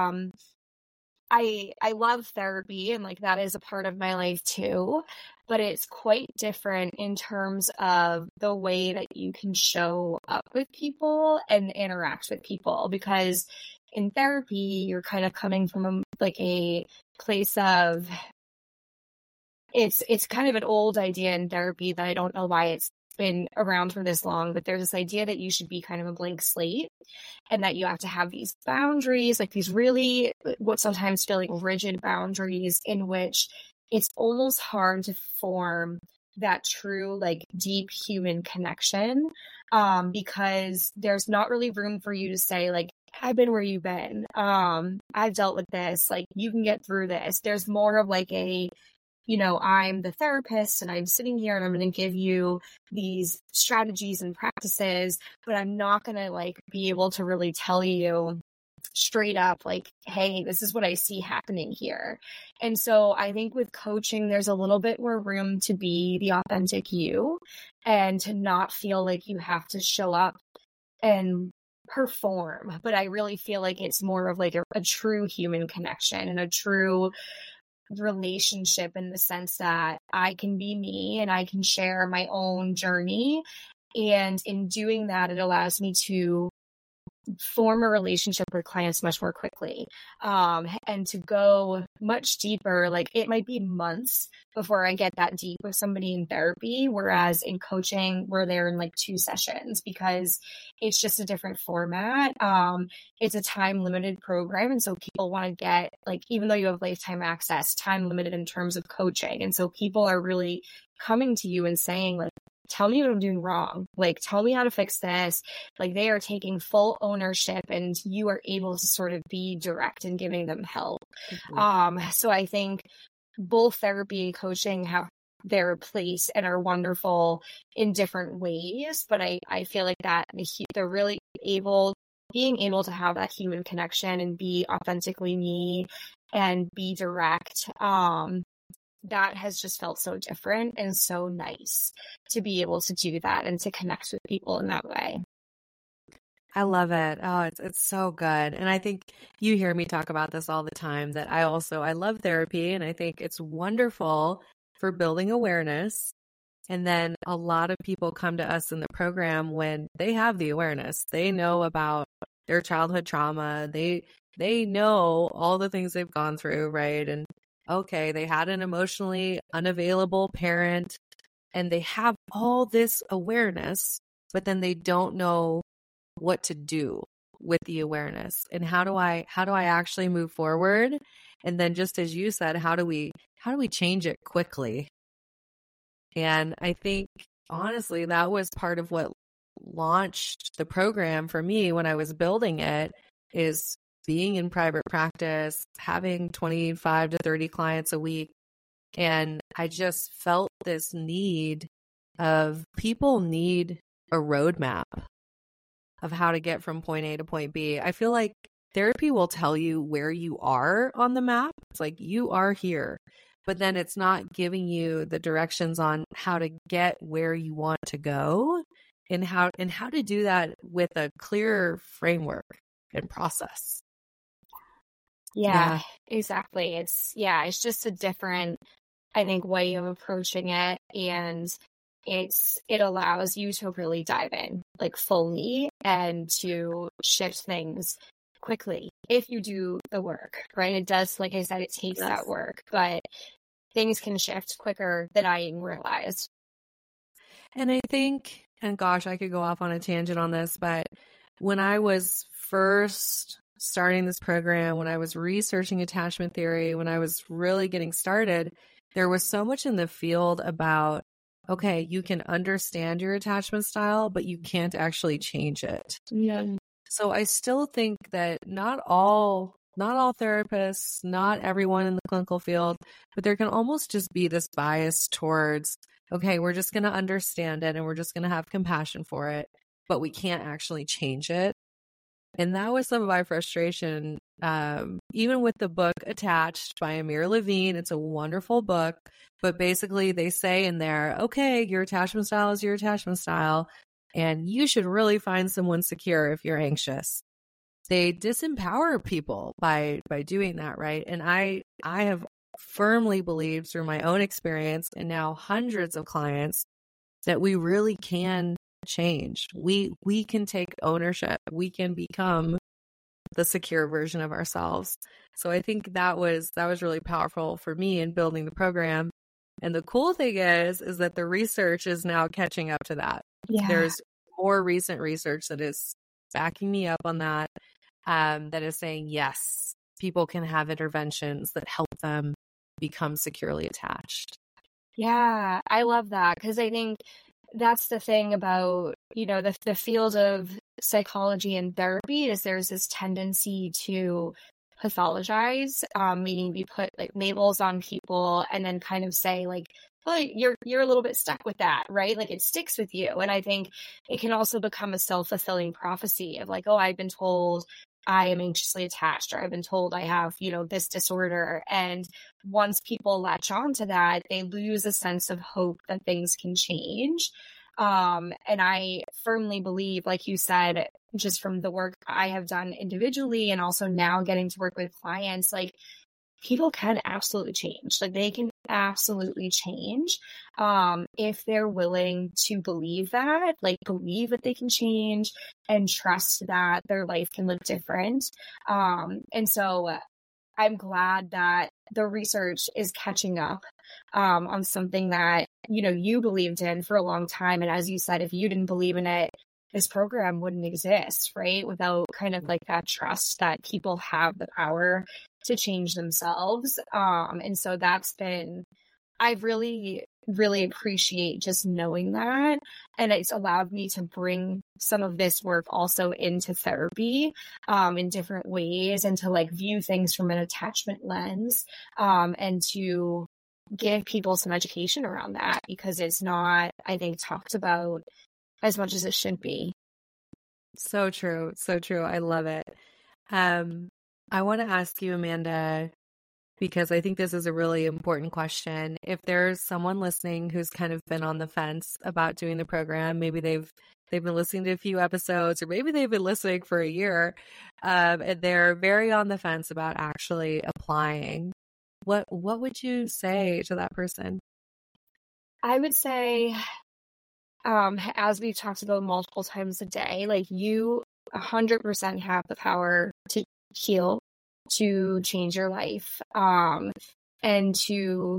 I love therapy, and like that is a part of my life too, but it's quite different in terms of the way that you can show up with people and interact with people, because in therapy you're kind of coming from a place of, it's kind of an old idea in therapy that I don't know why it's been around for this long, but there's this idea that you should be kind of a blank slate and that you have to have these boundaries, like these really, what sometimes feel like rigid boundaries, in which it's almost hard to form that true, like, deep human connection, because there's not really room for you to say, like, I've been where you've been. I've dealt with this. Like, you can get through this. There's more of like I'm the therapist and I'm sitting here and I'm going to give you these strategies and practices, but I'm not going to like be able to really tell you straight up, like, hey, this is what I see happening here. And so I think with coaching, there's a little bit more room to be the authentic you and to not feel like you have to show up and perform. But I really feel like it's more of like a true human connection and a true relationship, in the sense that I can be me and I can share my own journey. And in doing that, it allows me to form a relationship with clients much more quickly, and to go much deeper. Like, it might be months before I get that deep with somebody in therapy, whereas in coaching we're there in like 2 sessions, because it's just a different format. It's a time limited program, and so people want to get, like, even though you have lifetime access, time limited in terms of coaching. And so people are really coming to you and saying, like, tell me what I'm doing wrong. Like, tell me how to fix this. Like, they are taking full ownership, and you are able to sort of be direct in giving them help. So I think both therapy and coaching have their place and are wonderful in different ways. But I feel like that they're really being able to have that human connection and be authentically me and be direct. That has just felt so different and so nice to be able to do that and to connect with people in that way. I love it. Oh, it's so good. And I think you hear me talk about this all the time, that I love therapy, and I think it's wonderful for building awareness. And then a lot of people come to us in the program when they have the awareness. They know about their childhood trauma. They know all the things they've gone through, right? And okay, they had an emotionally unavailable parent and they have all this awareness, but then they don't know what to do with the awareness. And how do I actually move forward? And then, just as you said, how do we change it quickly? And I think, honestly, that was part of what launched the program for me when I was building it, is being in private practice, having 25 to 30 clients a week. And I just felt this need of, people need a roadmap of how to get from point A to point B. I feel like therapy will tell you where you are on the map. It's like, you are here, but then it's not giving you the directions on how to get where you want to go, and how to do that with a clear framework and process. Yeah, exactly. It's just a different, I think, way of approaching it. And it allows you to really dive in, like, fully, and to shift things quickly if you do the work, right? It does, like I said, it takes that work, but things can shift quicker than I realized. And I think And gosh, I could go off on a tangent on this, but when I was first starting this program, when I was researching attachment theory, when I was really getting started, there was so much in the field about, okay, you can understand your attachment style, but you can't actually change it. Yeah. So I still think that not all therapists, not everyone in the clinical field, but there can almost just be this bias towards, okay, we're just going to understand it and we're just going to have compassion for it, but we can't actually change it. And that was some of my frustration, even with the book Attached by Amir Levine. It's a wonderful book, but basically they say in there, okay, your attachment style is your attachment style, and you should really find someone secure if you're anxious. They disempower people by doing that, right? And I have firmly believed through my own experience and now hundreds of clients that we really can change. We can take ownership. We can become the secure version of ourselves. So I think that was really powerful for me in building the program. And the cool thing is that the research is now catching up to that. Yeah. There's more recent research that is backing me up on that, that is saying, yes, people can have interventions that help them become securely attached. Yeah, I love that, because I think that's the thing about, the field of psychology and therapy is there's this tendency to pathologize, meaning we put like labels on people and then kind of say like, oh, you're a little bit stuck with that, right? Like it sticks with you. And I think it can also become a self-fulfilling prophecy of like, oh, I've been told I am anxiously attached, or I've been told I have, this disorder. And once people latch on to that, they lose a sense of hope that things can change. And I firmly believe, like you said, just from the work I have done individually and also now getting to work with clients, like people can absolutely change. Like they can absolutely change if they're willing to believe that they can change and trust that their life can look different. And so I'm glad that the research is catching up on something that, you believed in for a long time. And as you said, if you didn't believe in it, this program wouldn't exist, right? Without kind of like that trust that people have the power to change themselves. And so I really, really appreciate just knowing that. And it's allowed me to bring some of this work also into therapy in different ways, and to like view things from an attachment lens, and to give people some education around that, because it's not, I think, talked about as much as it should be. So true. So true. I love it. I want to ask you, Amanda, because I think this is a really important question. If there's someone listening who's kind of been on the fence about doing the program, maybe they've been listening to a few episodes, or maybe they've been listening for a year, and they're very on the fence about actually applying, what would you say to that person? I would say, as we've talked about multiple times a day, like you 100% have the power to heal, to change your life, and to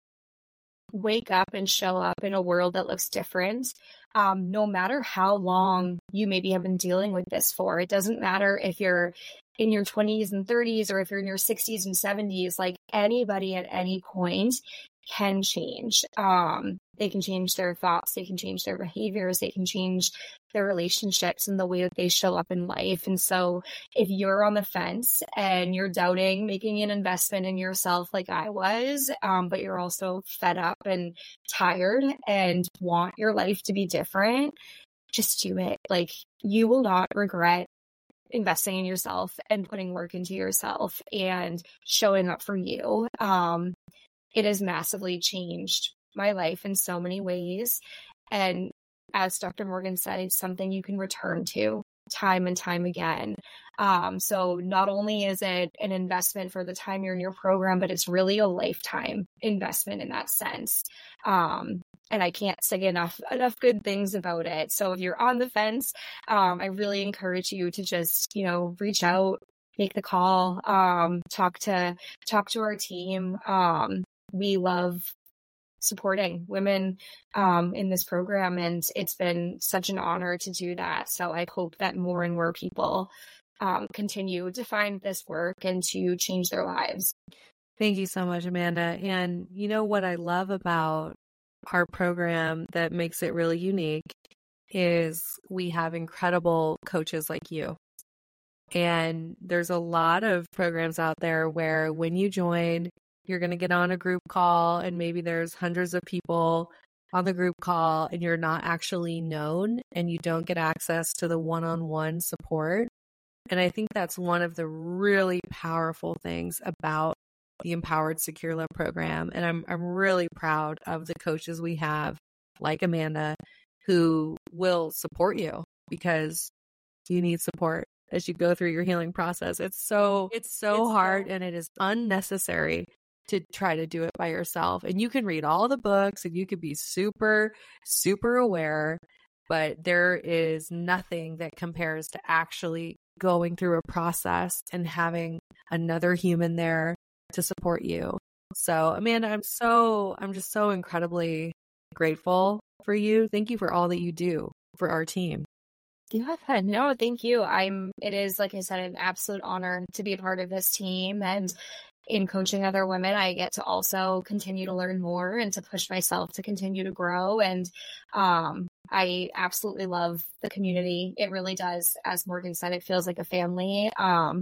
wake up and show up in a world that looks different. No matter how long you maybe have been dealing with this for. It doesn't matter if you're in your 20s and 30s, or if you're in your 60s and 70s, like anybody at any point can change. They can change their thoughts, they can change their behaviors, they can change their relationships and the way that they show up in life. And so if you're on the fence and you're doubting making an investment in yourself like I was, but you're also fed up and tired and want your life to be different, just do it. Like you will not regret investing in yourself and putting work into yourself and showing up for you. It has massively changed my life in so many ways. And as Dr. Morgan said, it's something you can return to time and time again. So not only is it an investment for the time you're in your program, but it's really a lifetime investment in that sense. And I can't say enough good things about it. So if you're on the fence, I really encourage you to just, reach out, make the call, talk to our team. We love supporting women in this program. And it's been such an honor to do that. So I hope that more and more people continue to find this work and to change their lives. Thank you so much, Amanda. And you know what I love about our program that makes it really unique is we have incredible coaches like you. And there's a lot of programs out there where when you join, you're going to get on a group call and maybe there's hundreds of people on the group call and you're not actually known and you don't get access to the one-on-one support. And I think that's one of the really powerful things about the Empowered Secure Love program. And I'm really proud of the coaches we have, like Amanda, who will support you because you need support as you go through your healing process. It's so hard and it is unnecessary to try to do it by yourself. And you can read all the books and you can be super, super aware, but there is nothing that compares to actually going through a process and having another human there to support you. So Amanda, I'm just so incredibly grateful for you. Thank you for all that you do for our team. Yeah, no, thank you. It is, like I said, an absolute honor to be a part of this team. And in coaching other women, I get to also continue to learn more and to push myself to continue to grow. And I absolutely love the community. It really does. As Morgan said, it feels like a family.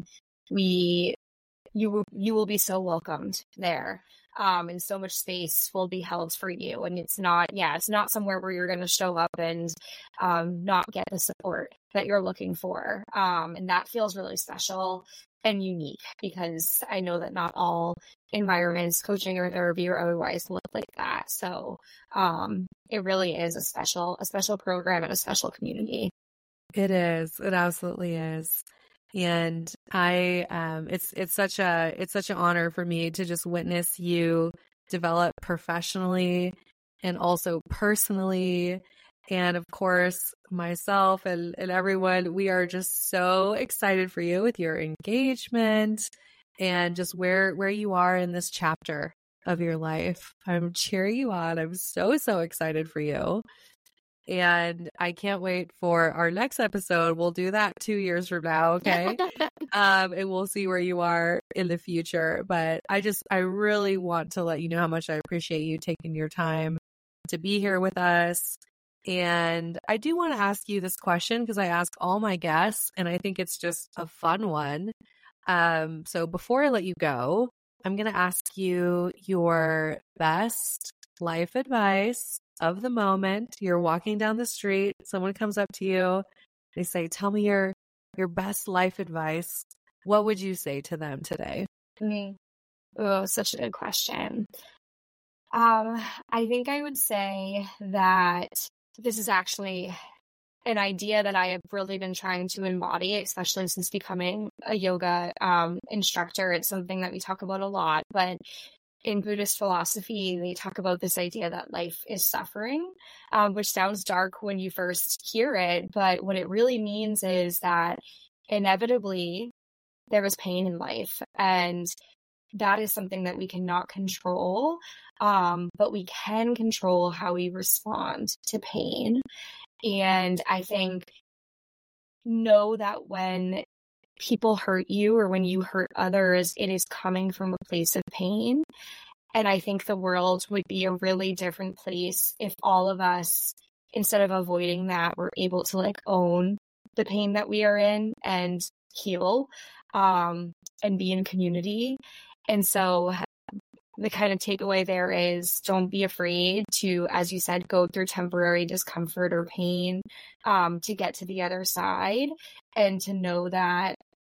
You will be so welcomed there. And so much space will be held for you. And it's not somewhere where you're going to show up and not get the support that you're looking for. And that feels really special and unique because I know that not all environments, coaching or therapy or otherwise, look like that. So it really is a special program and a special community. It is. It absolutely is. And it's such an honor for me to just witness you develop professionally and also personally. And of course, myself and everyone, we are just so excited for you with your engagement and just where you are in this chapter of your life. I'm cheering you on. I'm so excited for you. And I can't wait for our next episode. We'll do that 2 years from now, okay? And we'll see where you are in the future. But I really want to let you know how much I appreciate you taking your time to be here with us. And I do want to ask you this question because I ask all my guests, and I think it's just a fun one. So before I let you go, I'm going to ask you your best life advice of the moment. You're walking down the street, someone comes up to you, they say, tell me your best life advice. What would you say to them today? Oh, such a good question. I think I would say that this is actually an idea that I have really been trying to embody, especially since becoming a yoga instructor. It's something that we talk about a lot, but in Buddhist philosophy, they talk about this idea that life is suffering, which sounds dark when you first hear it. But what it really means is that inevitably there is pain in life. And that is something that we cannot control. But we can control how we respond to pain. And I think know that when people hurt you or when you hurt others, it is coming from a place of pain. And I think the world would be a really different place if all of us, instead of avoiding that, were able to own the pain that we are in and heal and be in community. And so the kind of takeaway there is don't be afraid to, as you said, go through temporary discomfort or pain to get to the other side, and to know that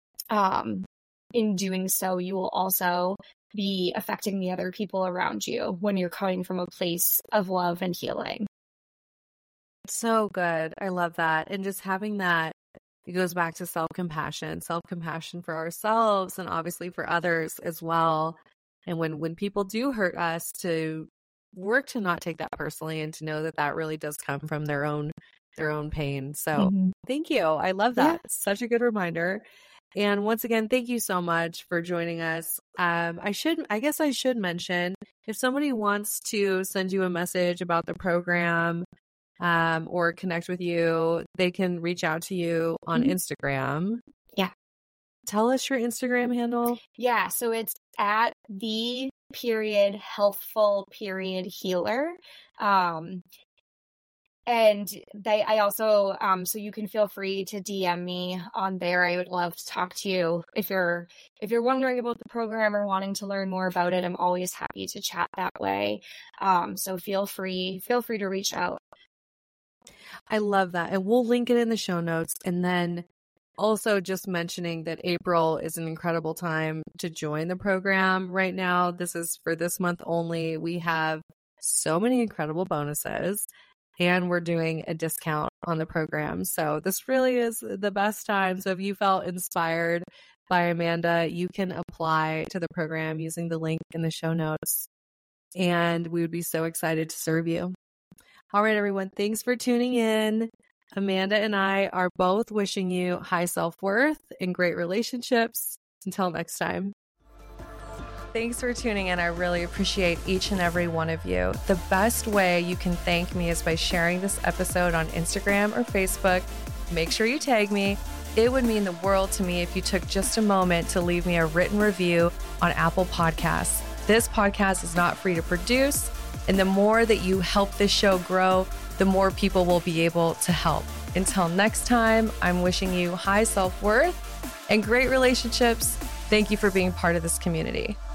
in doing so, you will also be affecting the other people around you when you're coming from a place of love and healing. So good. I love that. And just having that, it goes back to self-compassion for ourselves and obviously for others as well. And when people do hurt us, to work to not take that personally and to know that that really does come from their own pain. So Thank you. I love that. Yeah. Such a good reminder. And once again, thank you so much for joining us. I guess I should mention, if somebody wants to send you a message about the program, or connect with you, they can reach out to you on Instagram. Yeah. Tell us your Instagram handle. Yeah. So it's at @the_healthful_healer. And I also, so you can feel free to DM me on there. I would love to talk to you. If you're wondering about the program or wanting to learn more about it, I'm always happy to chat that way. So feel free to reach out. I love that. And we'll link it in the show notes. And then also just mentioning that April is an incredible time to join the program right now. This is for this month only. We have so many incredible bonuses. And we're doing a discount on the program. So this really is the best time. So if you felt inspired by Amanda, you can apply to the program using the link in the show notes. And we would be so excited to serve you. All right, everyone. Thanks for tuning in. Amanda and I are both wishing you high self-worth and great relationships. Until next time. Thanks for tuning in. I really appreciate each and every one of you. The best way you can thank me is by sharing this episode on Instagram or Facebook. Make sure you tag me. It would mean the world to me if you took just a moment to leave me a written review on Apple Podcasts. This podcast is not free to produce, and the more that you help this show grow, the more people will be able to help. Until next time, I'm wishing you high self-worth and great relationships. Thank you for being part of this community.